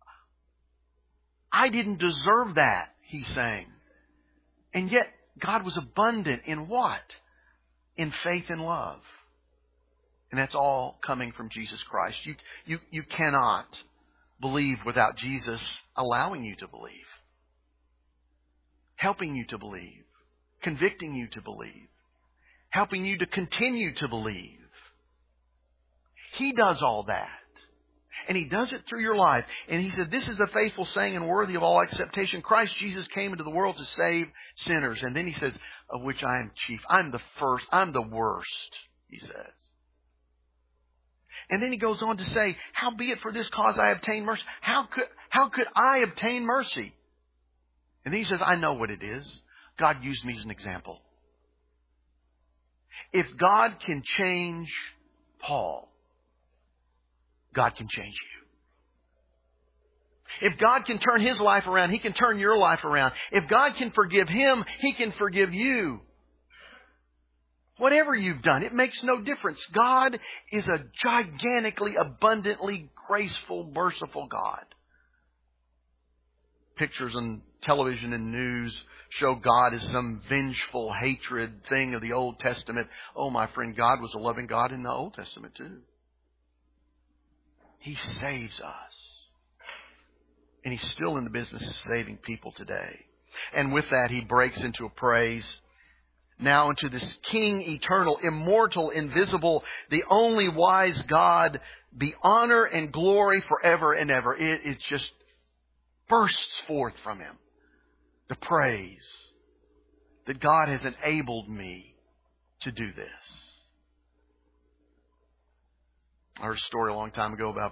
I didn't deserve that, he's saying. And yet, God was abundant in what? In faith and love. And that's all coming from Jesus Christ. You cannot believe without Jesus allowing you to believe. Helping you to believe. Convicting you to believe. Helping you to continue to believe. He does all that. And He does it through your life. And He said, this is a faithful saying and worthy of all acceptation. Christ Jesus came into the world to save sinners. And then He says, of which I am chief. I'm the first. I'm the worst, He says. And then He goes on to say, howbeit for this cause I obtain mercy. How could I obtain mercy? And then He says, I know what it is. God used me as an example. If God can change Paul, God can change If God can turn his life around, he can turn your life around. If God can forgive him, he can forgive you. Whatever you've done, it makes no difference. God is a gigantically, abundantly graceful, merciful God. Pictures on television and news show God as some vengeful hatred thing of the Old Testament. Oh, my friend, God was a loving God in the Old Testament too. He saves us. And He's still in the business of saving people today. And with that, He breaks into a praise. Now unto this King, eternal, immortal, invisible, the only wise God, be honor and glory forever and ever. It just bursts forth from Him. The praise that God has enabled me to do this. I heard a story a long time ago about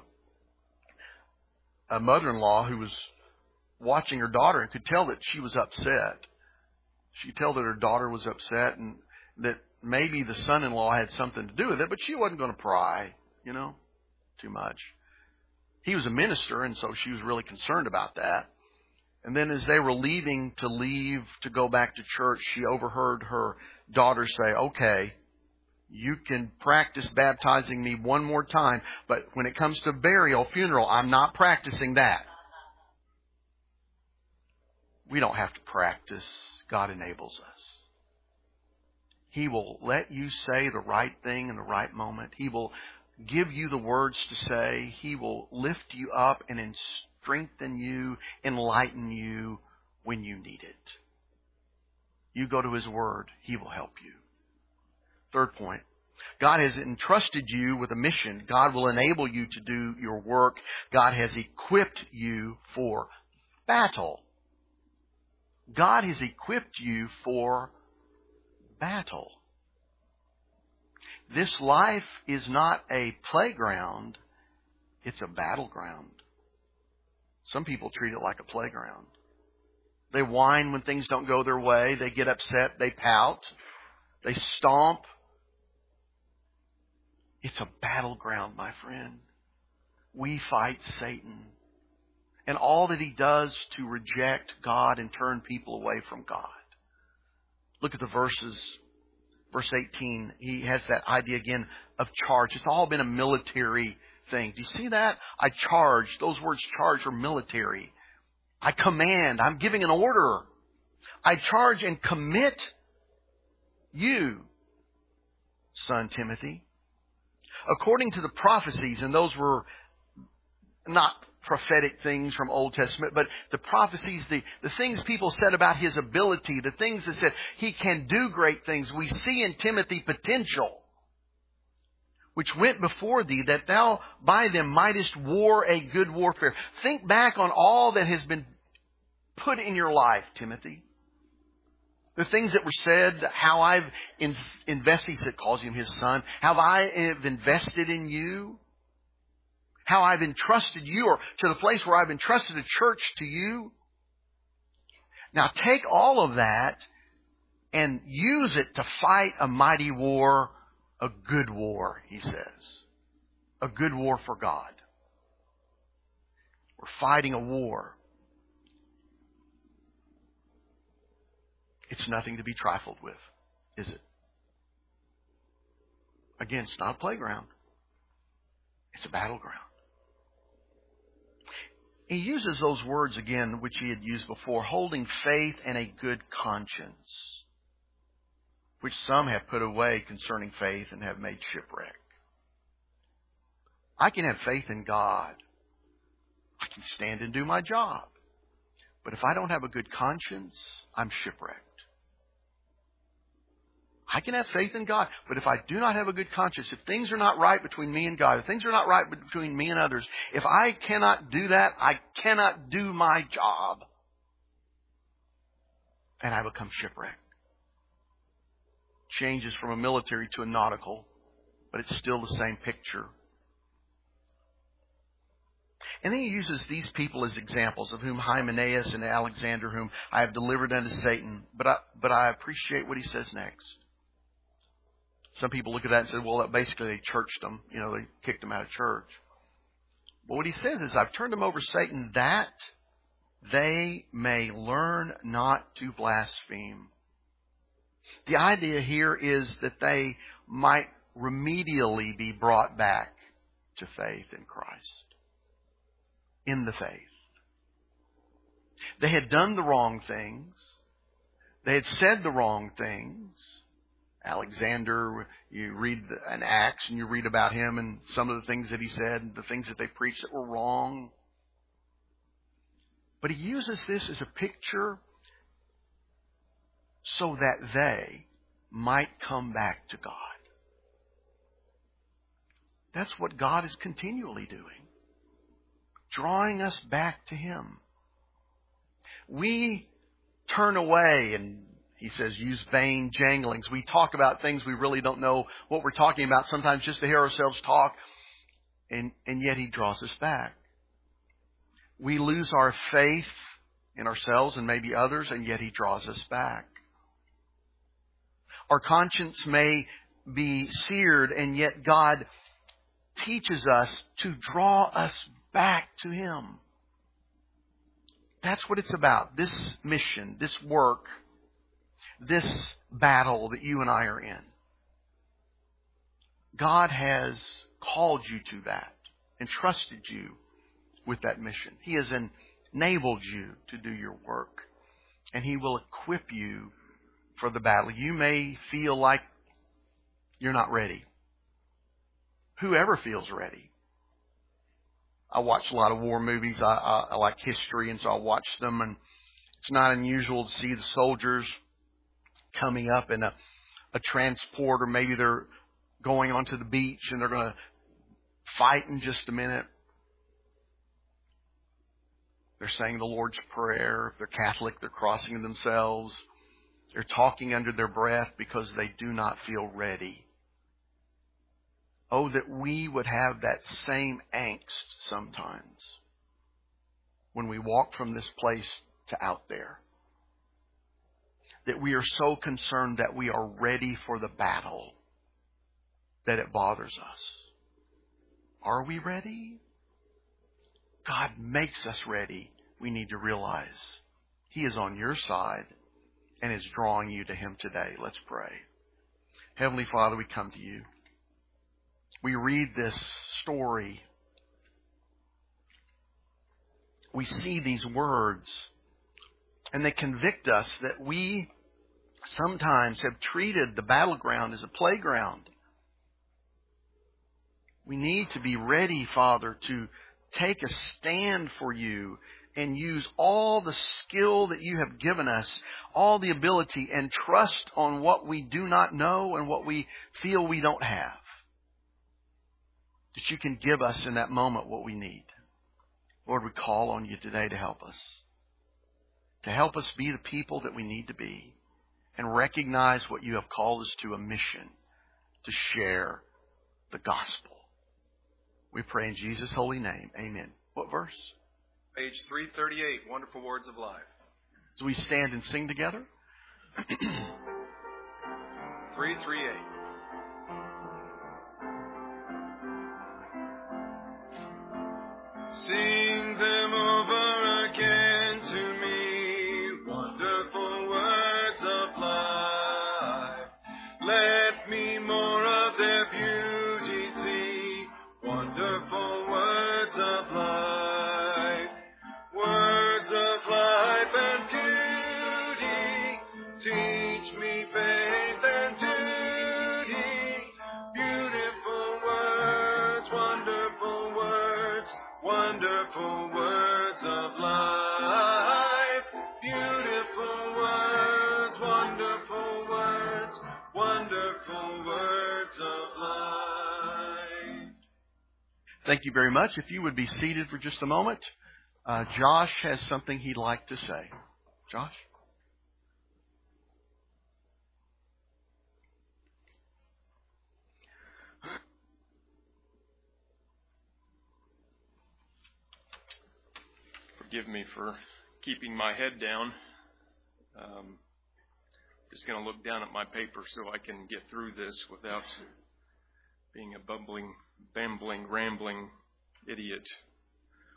a mother-in-law who was watching her daughter and could tell that she was upset. She could tell that her daughter was upset and that maybe the son-in-law had something to do with it, but she wasn't going to pry, too much. He was a minister, and so she was really concerned about that. And then as they were leaving to go back to church, she overheard her daughter say, okay, you can practice baptizing me one more time, but when it comes to burial, funeral, I'm not practicing that. We don't have to practice. God enables us. He will let you say the right thing in the right moment. He will give you the words to say. He will lift you up and strengthen you, enlighten you when you need it. You go to His Word. He will help you. Third point. God has entrusted you with a mission. God will enable you to do your work. God has equipped you for battle. God has equipped you for battle. This life is not a playground. It's a battleground. Some people treat it like a playground. They whine when things don't go their way. They get upset. They pout. They stomp. It's a battleground, my friend. We fight Satan. And all that he does to reject God and turn people away from God. Look at the verses. Verse 18, he has that idea again of charge. It's all been a military thing. Do you see that? I charge. Those words charge are military. I command. I'm giving an order. I charge and commit you, son Timothy. According to the prophecies, and those were not prophetic things from Old Testament, but the prophecies, the things people said about his ability, the things that said he can do great things. We see in Timothy potential, which went before thee, that thou by them mightest war a good warfare. Think back on all that has been put in your life, Timothy. The things that were said, how I've invested, he calls him his son, how I have invested in you. How I've entrusted you, or to the place where I've entrusted a church to you. Now take all of that and use it to fight a mighty war, a good war, he says. A good war for God. We're fighting a war. It's nothing to be trifled with, is it? Again, it's not a playground. It's a battleground. He uses those words again, which he had used before, holding faith and a good conscience, which some have put away concerning faith and have made shipwreck. I can have faith in God. I can stand and do my job. But if I don't have a good conscience, I'm shipwrecked. I can have faith in God, but if I do not have a good conscience, if things are not right between me and God, if things are not right between me and others, if I cannot do that, I cannot do my job. And I become shipwrecked. Changes from a military to a nautical, but it's still the same picture. And then he uses these people as examples, of whom Hymenaeus and Alexander, whom I have delivered unto Satan. But I appreciate what he says next. Some people look at that and say, well, basically they churched them. They kicked them out of church. But what he says is, I've turned them over, Satan, that they may learn not to blaspheme. The idea here is that they might remedially be brought back to faith in Christ. In the faith. They had done the wrong things. They had said the wrong things. Alexander, you read an Acts and you read about him and some of the things that he said and the things that they preached that were wrong. But he uses this as a picture so that they might come back to God. That's what God is continually doing. Drawing us back to Him. We turn away and he says, use vain janglings. We talk about things we really don't know what we're talking about, sometimes just to hear ourselves talk, and yet He draws us back. We lose our faith in ourselves and maybe others, and yet He draws us back. Our conscience may be seared, and yet God teaches us to draw us back to Him. That's what it's about. This mission, this work, this battle that you and I are in. God has called you to that, entrusted you with that mission. He has enabled you to do your work, and He will equip you for the battle. You may feel like you're not ready. Whoever feels ready. I watch a lot of war movies. I like history, and so I watch them, and it's not unusual to see the soldiers coming up in a transport, or maybe they're going onto the beach and they're going to fight in just a minute. They're saying the Lord's Prayer. If they're Catholic, they're crossing themselves. They're talking under their breath because they do not feel ready. Oh, that we would have that same angst sometimes when we walk from this place to out there. That we are so concerned that we are ready for the battle that it bothers us. Are we ready? God makes us ready. We need to realize He is on your side and is drawing you to Him today. Let's pray. Heavenly Father, we come to You. We read this story. We see these words, and they convict us that we sometimes have treated the battleground as a playground. We need to be ready, Father, to take a stand for You and use all the skill that You have given us, all the ability, and trust on what we do not know and what we feel we don't have. That You can give us in that moment what we need. Lord, we call on You today to help us. To help us be the people that we need to be. And recognize what You have called us to, a mission. To share the gospel. We pray in Jesus' holy name. Amen. What verse? Page 338, Wonderful Words of Life. As we stand and sing together. 338. Sing them over again to me, wonderful words of life. Let me more of their beauty see, wonderful words of life. Words of life and beauty, teach me faith and duty. Beautiful words, wonderful words. Wonderful words of life, beautiful words, wonderful words, wonderful words of life. Thank you very much. If you would be seated for just a moment, Josh has something he'd like to say. Josh? Forgive me for keeping my head down. Just going to look down at my paper so I can get through this without being a bumbling, bambling, rambling idiot.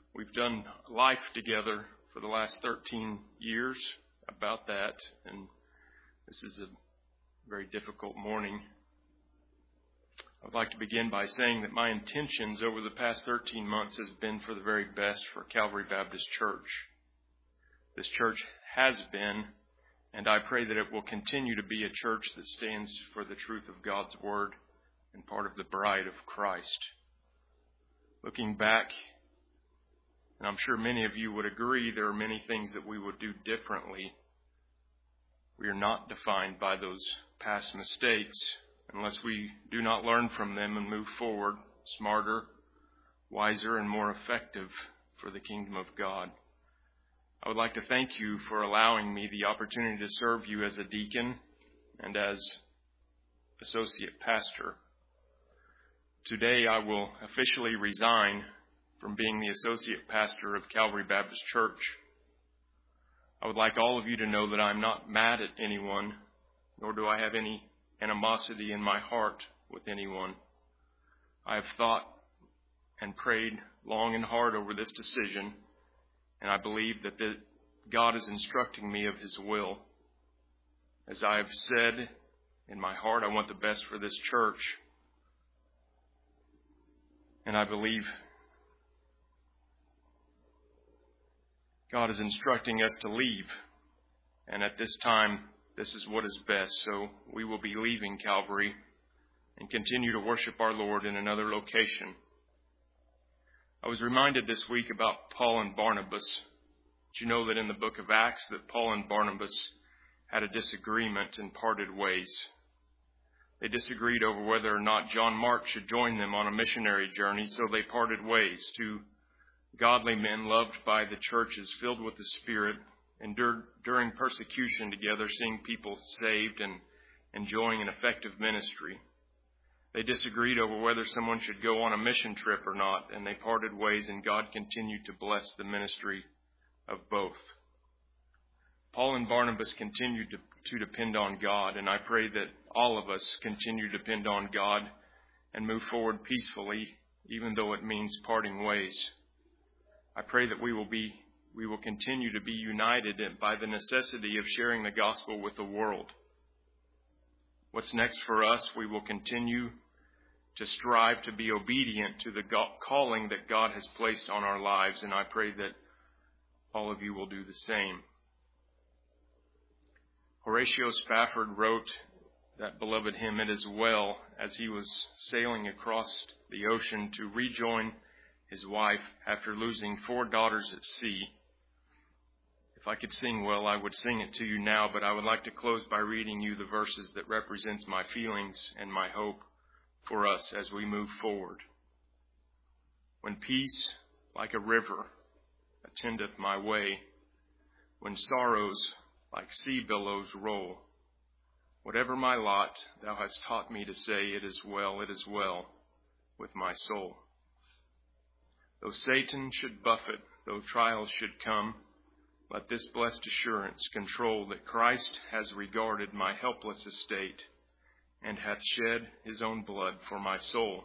we've done life together for the last 13 years, about that, and this is a very difficult morning. I'd like to begin by saying that my intentions over the past 13 months has been for the very best for Calvary Baptist Church. This church has been, and I pray that it will continue to be, a church that stands for the truth of God's Word and part of the bride of Christ. Looking back, and I'm sure many of you would agree, there are many things that we would do differently. We are not defined by those past mistakes unless we do not learn from them and move forward smarter, wiser, and more effective for the kingdom of God. I would like to thank you for allowing me the opportunity to serve you as a deacon and as associate pastor. Today I will officially resign from being the associate pastor of Calvary Baptist Church. I would like all of you to know that I'm not mad at anyone, nor do I have any animosity in my heart with anyone. I have thought and prayed long and hard over this decision, and I believe that God is instructing me of His will. As I have said in my heart, I want the best for this church, and I believe God is instructing us to leave, and at this time, this is what is best. So we will be leaving Calvary and continue to worship our Lord in another location. I was reminded this week about Paul and Barnabas. Did you know that in the book of Acts that Paul and Barnabas had a disagreement and parted ways? They disagreed over whether or not John Mark should join them on a missionary journey, so they parted ways. Two godly men loved by the churches, filled with the Spirit, endured during persecution together, seeing people saved and enjoying an effective ministry. They disagreed over whether someone should go on a mission trip or not, and they parted ways, and God continued to bless the ministry of both. Paul and Barnabas continued to depend on God, and I pray that all of us continue to depend on God and move forward peacefully, even though it means parting ways. I pray that we will continue to be united by the necessity of sharing the gospel with the world. What's next for us? We will continue to strive to be obedient to the calling that God has placed on our lives, and I pray that all of you will do the same. Horatio Spafford wrote that beloved hymn, "It Is Well," as he was sailing across the ocean to rejoin his wife after losing 4 daughters at sea. If I could sing well, I would sing it to you now, but I would like to close by reading you the verses that represents my feelings and my hope for us as we move forward. When peace, like a river, attendeth my way, when sorrows, like sea billows, roll, whatever my lot, thou hast taught me to say, it is well with my soul. Though Satan should buffet, though trials should come, let this blessed assurance control that Christ has regarded my helpless estate and hath shed his own blood for my soul.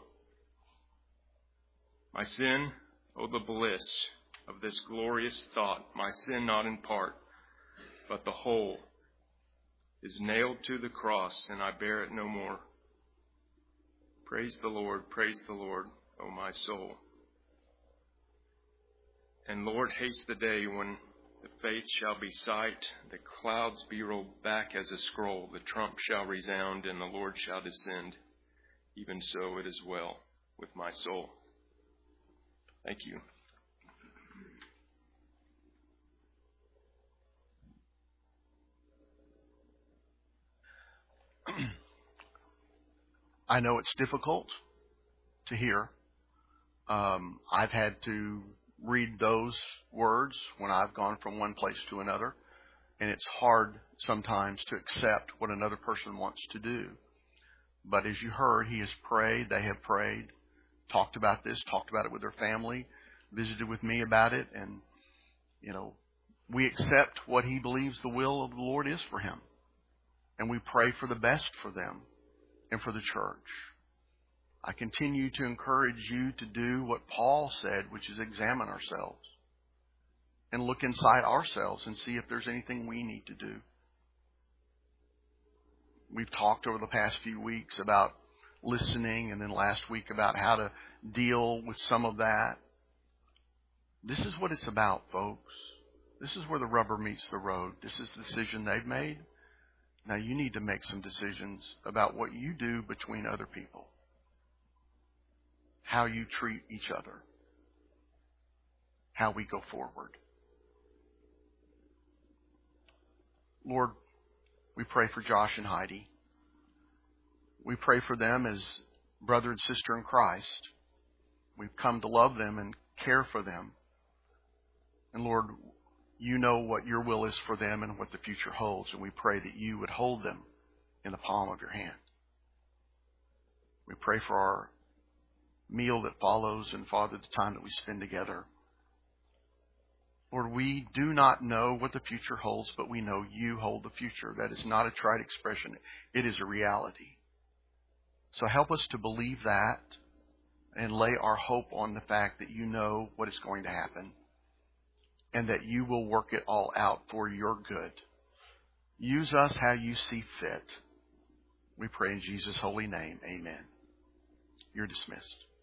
My sin, oh the bliss of this glorious thought, my sin not in part, but the whole, is nailed to the cross, and I bear it no more. Praise the Lord, O my soul. And Lord, haste the day when the faith shall be sight, the clouds be rolled back as a scroll, the trump shall resound, and the Lord shall descend. Even so it is well with my soul. Thank you. I know it's difficult to hear. I've had to read those words when I've gone from one place to another, and it's hard sometimes to accept what another person wants to do. But as you heard, he has prayed, they have prayed, talked about this, talked about it with their family, visited with me about it, and, we accept what he believes the will of the Lord is for him. And we pray for the best for them and for the church. I continue to encourage you to do what Paul said, which is examine ourselves and look inside ourselves and see if there's anything we need to do. We've talked over the past few weeks about listening, and then last week about how to deal with some of that. This is what it's about, folks. This is where the rubber meets the road. This is the decision they've made. Now you need to make some decisions about what you do between other people. How you treat each other. How we go forward. Lord, we pray for Josh and Heidi. We pray for them as brother and sister in Christ. We've come to love them and care for them. And Lord, you know what your will is for them and what the future holds. And we pray that you would hold them in the palm of your hand. We pray for our meal that follows, and Father, the time that we spend together. Lord, we do not know what the future holds, but we know you hold the future. That is not a trite expression. It is a reality. So help us to believe that and lay our hope on the fact that you know what is going to happen and that you will work it all out for your good. Use us how you see fit. We pray in Jesus' holy name. Amen. You're dismissed.